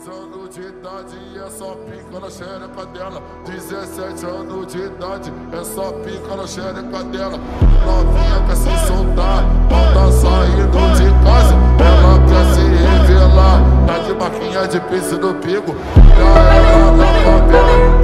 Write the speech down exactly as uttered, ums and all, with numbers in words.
dezesseis anos de idade e é só pica na xereca dela. dezessete anos de idade, é só pica na xereca dela. Novinha quer se soltar, não tá saindo de casa. Ela quer se revelar, tá de marquinha de piercing no pico. Já ela na favela.